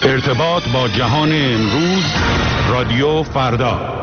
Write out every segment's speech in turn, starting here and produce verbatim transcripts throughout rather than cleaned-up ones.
ارتباط با جهان امروز، رادیو فردا.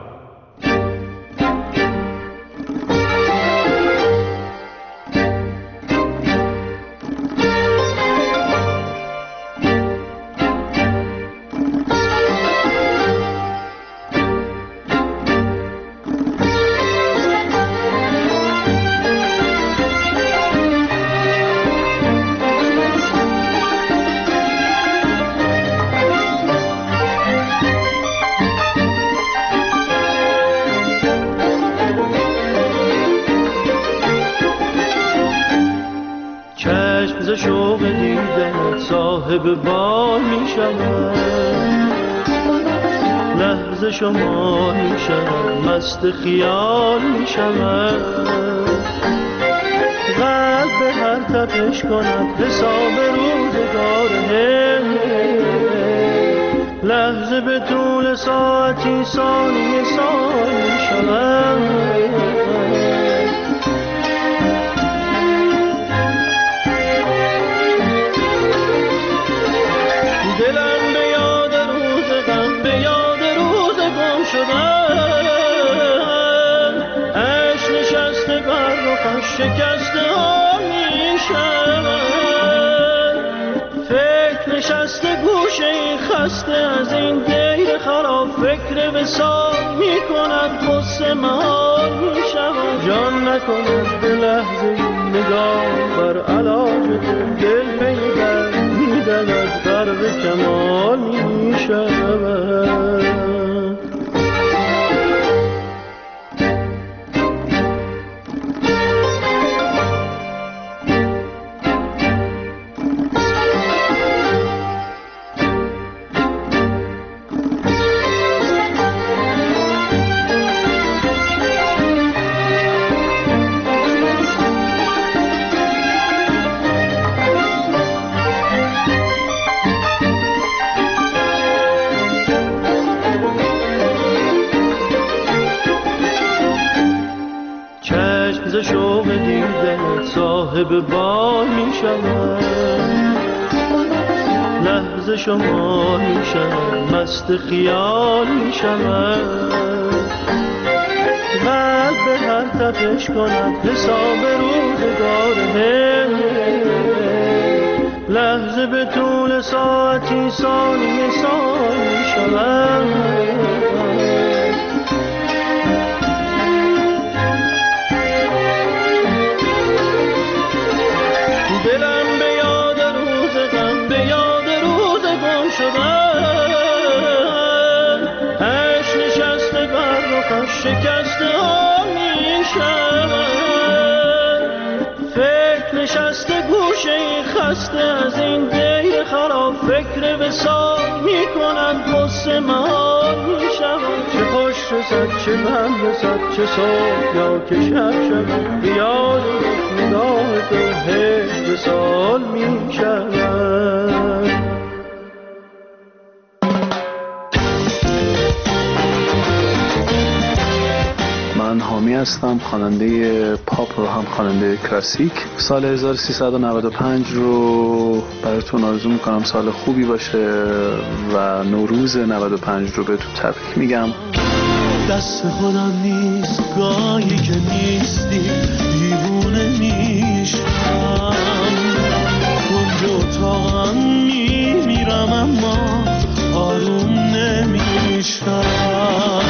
صاحب بال می شود، لحظه شما می شود، مست خیال می شود، قلب به هر تپش کند حساب روزگاره، لحظه به طول ساعتی ثانیه سال می شود. دلم به یاد روز غم، به یاد روز گم شدن، عشق نشسته بر رخش شکسته ها می شود، فکر نشسته گوشه این خسته از این دیر خراب، فکر وصال می کند غصه محال می شود، جان نکند به لحظه نگاه بر علاج دل پیدا می‌دود غرق کمال می شود. شوق دیدن صاحب بال می شود، لحظه شما می شود، مست خیال می شود، قلب به هر تپش کند حساب روزگاره، لحظه به طول ساعتی ثانیه سال می شود. دلم به یاد روز غم، به یاد روز گم شدن، عشق نشسته بر رخش شکسته ها می شود، فکر نشسته گوشه این خسته از این دیر خراب، فکر وصال می کند غصه محال می شود، چه خوش رسد چه غم رسد، چه صبح یا که شب شود، بیاد نگاه تو هجر سال می شود. من حامی هستم، خواننده پاپ و هم خواننده کلاسیک. سال هزار و سیصد و نود و پنج رو براتون آرزو میکنم سال خوبی باشه و نوروز نود و پنج رو بهتون تبریک میگم. دست خودم نیست گاهی که نیستی، دیوونه میشم، کنج اتاقم میمیرم اما آروم نمیشم.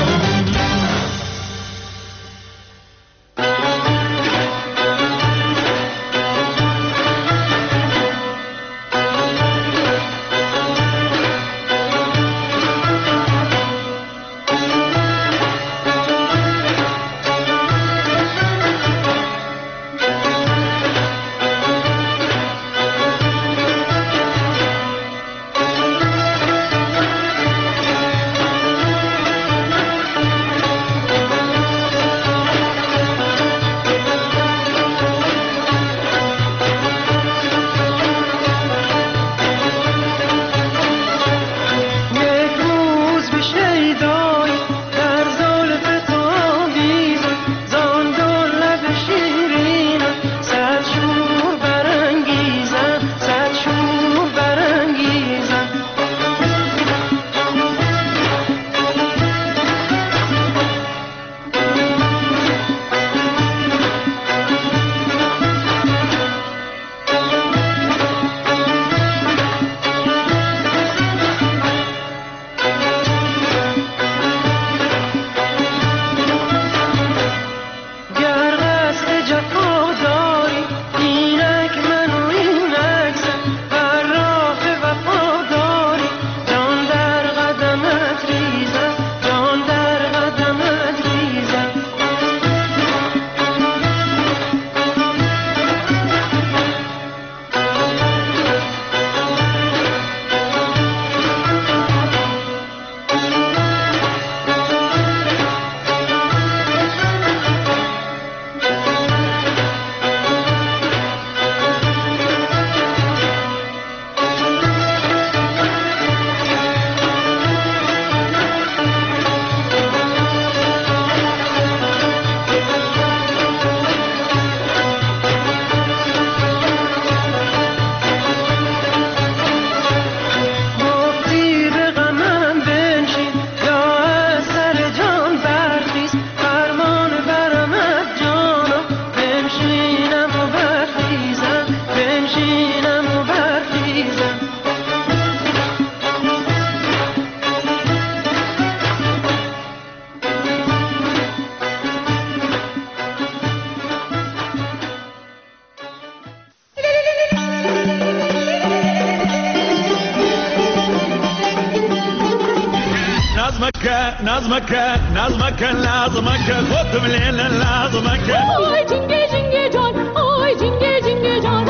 نظمك نظمك لازمك خد بليل لازمك آی جنگه جنگه جان آی جنگه جنگه جان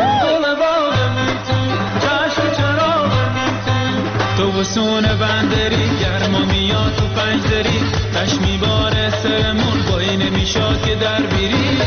تو وسون بندری گرما میاد تو پنجدری تش میباره سرمون با این نمیشاد که در بیری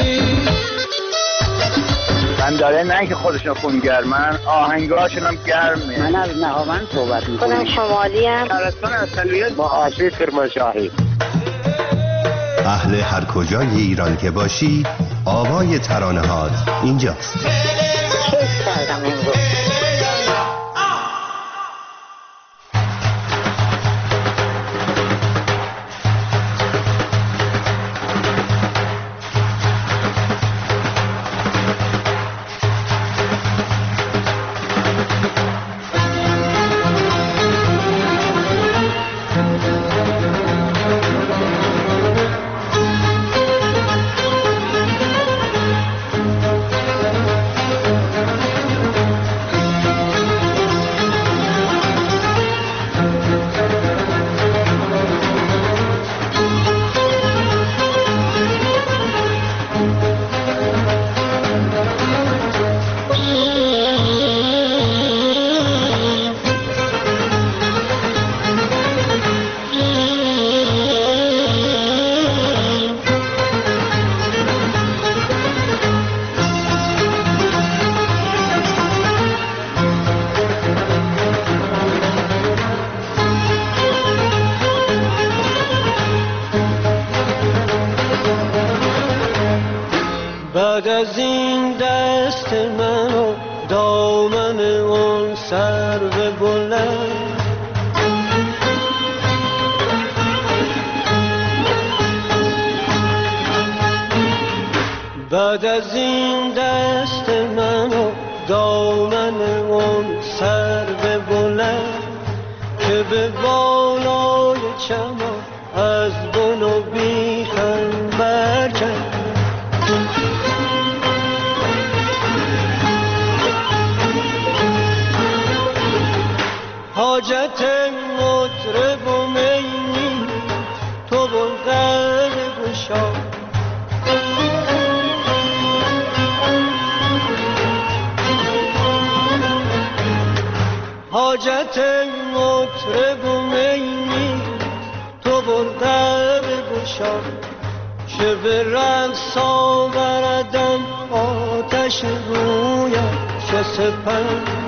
بنداره نه که خودشون خونگرمن آهنگاشون هم گرمه. من از نهاوند صحبت میکنم. خودم شمالی ام. شهرستان اصلیت با آشی کرمانشاهی. اهل هر کجای ایران که باشی آوای ترانه هات اینجاست. حس کردم امروز. بعد از این دست من و دامن اون سرو بلند بعد از این دست من و دامن اون سرو بلند که به بالای چمان از بن و بیخم برکن حاجت مطرب و مینی تو بلغر گشا حاجت مطرب و مینی تو بلغر گشا چه به رقص آوردم آتش رویم چه سپند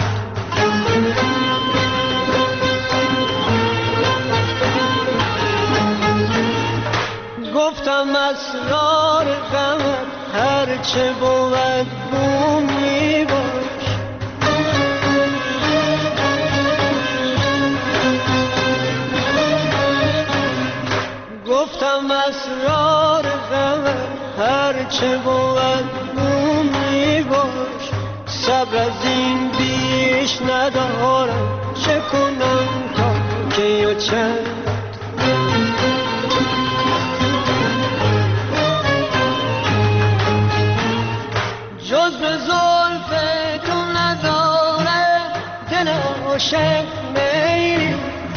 گفتم اسرار غمت هرچه بود بوم می باش گفتم اسرار غمت هرچه بود بوم می باش صبر از این بیش ندارم چه کنم تا که یا چند جز به زلف تو نداره دل عاشق میلی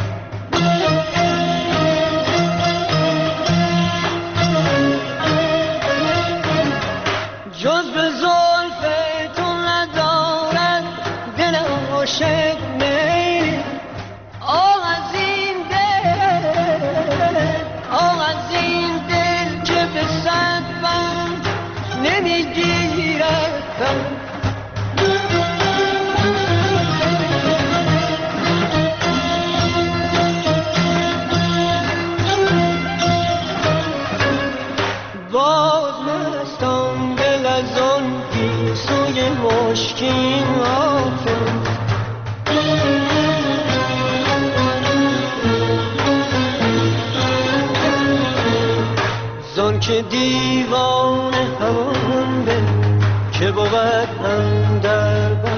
جز به زلف تو نداره دل عاشق میلی آه از این دل آه از این دل که به صد بند نمیگیرد باز مستان دل از آن گیسوی مشکین آفد زان که دیوانه همان به که بود اندر بر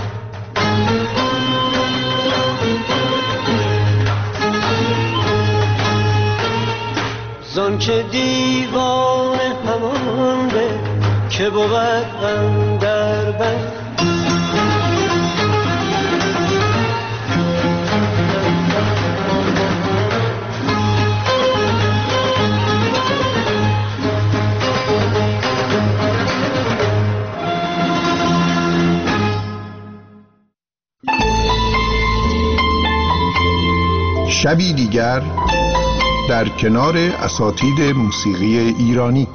زان که دیوانه همان به که بود اندر بر شبی دیگر در کنار اساتید موسیقی ایرانی.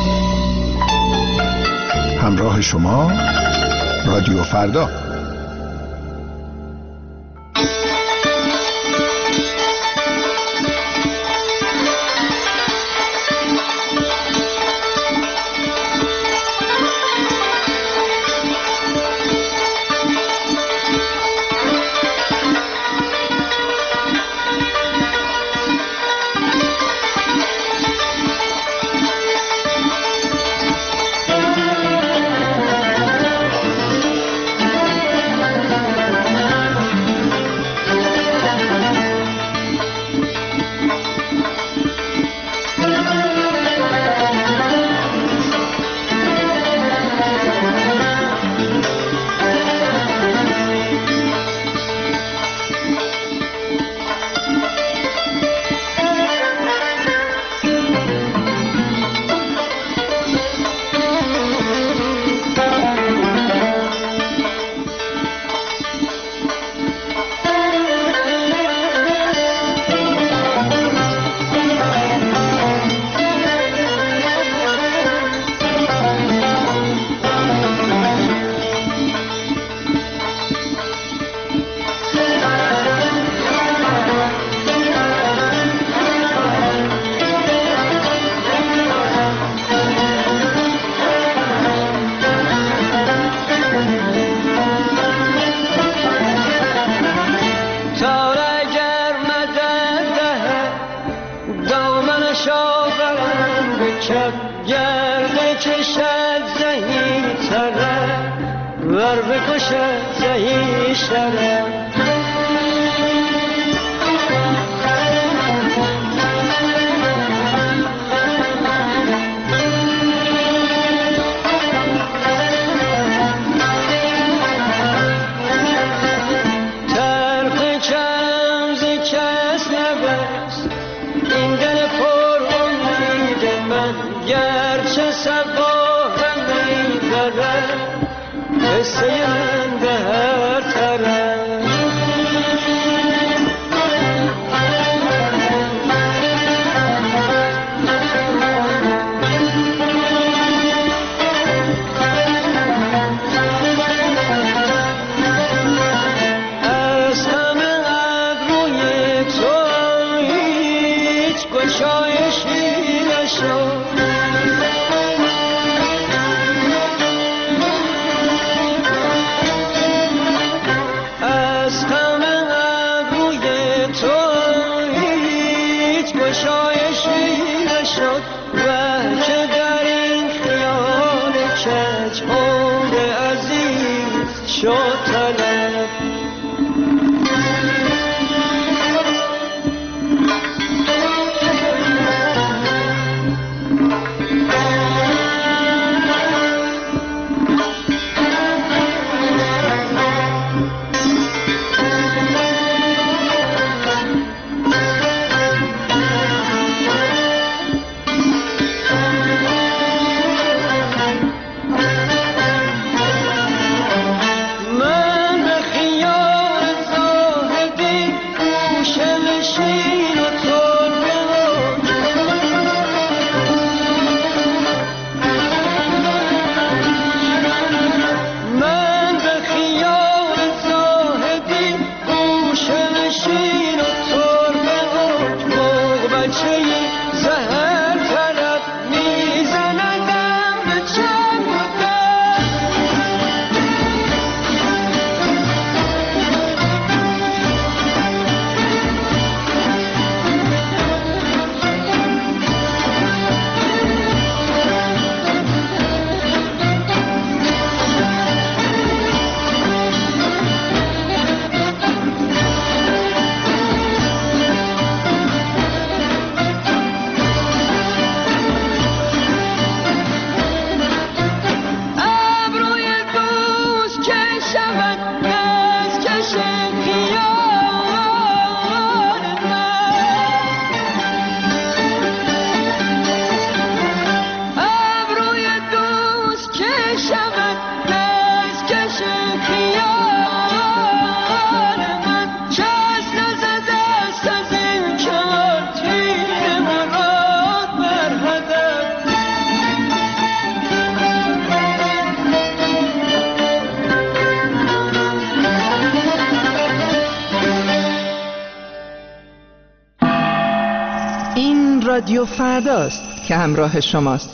همراه شما رادیو فردا. من به رادیو فرداست که همراه شماست.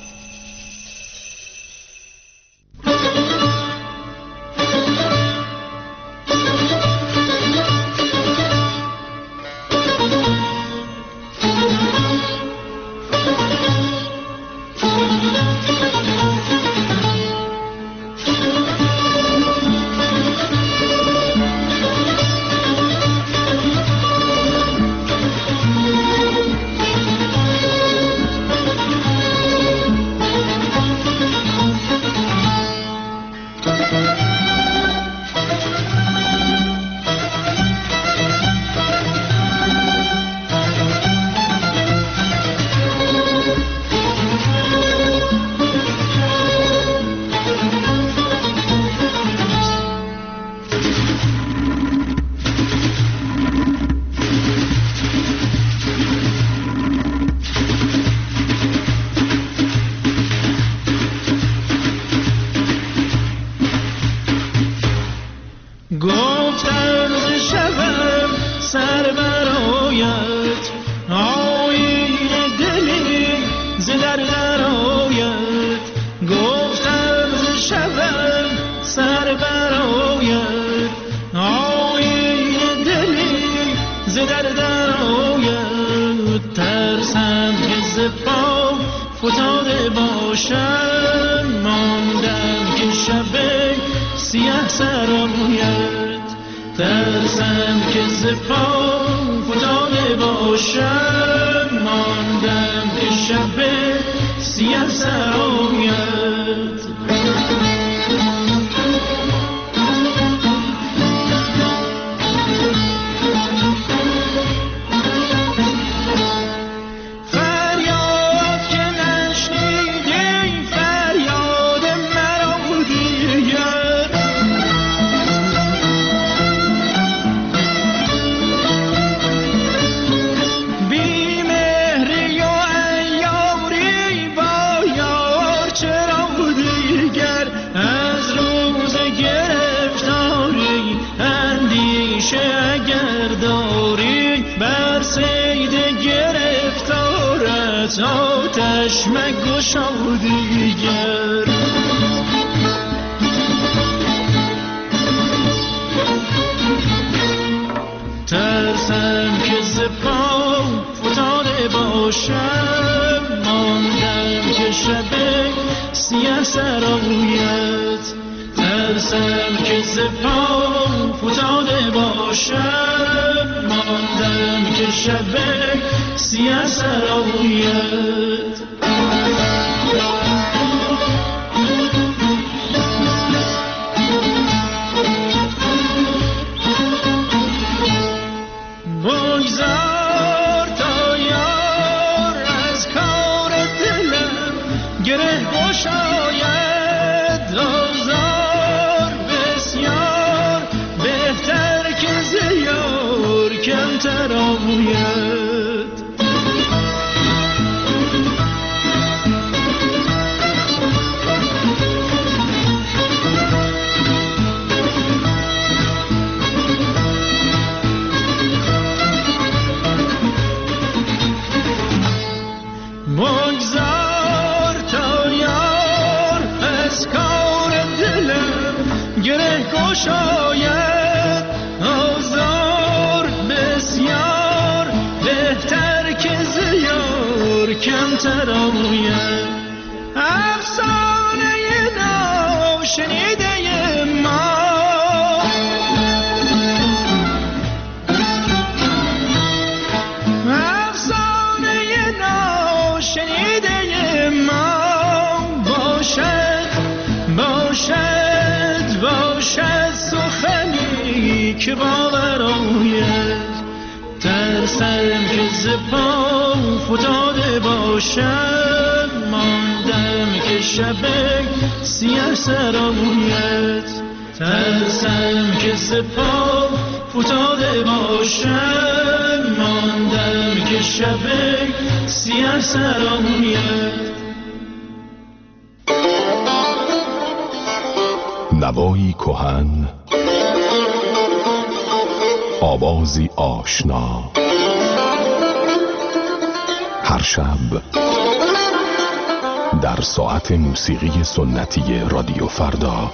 که باور آید ترسم که ز پا فتاده باشم ماندم که شب سیاه سر آید ترسم که ز پا فتاده باشم ماندم که شب سیاه سر آید. نوایی کهن، آوازی آشنا، هر شب در ساعت موسیقی سنتی رادیو فردا.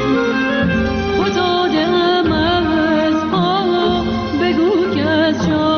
از جان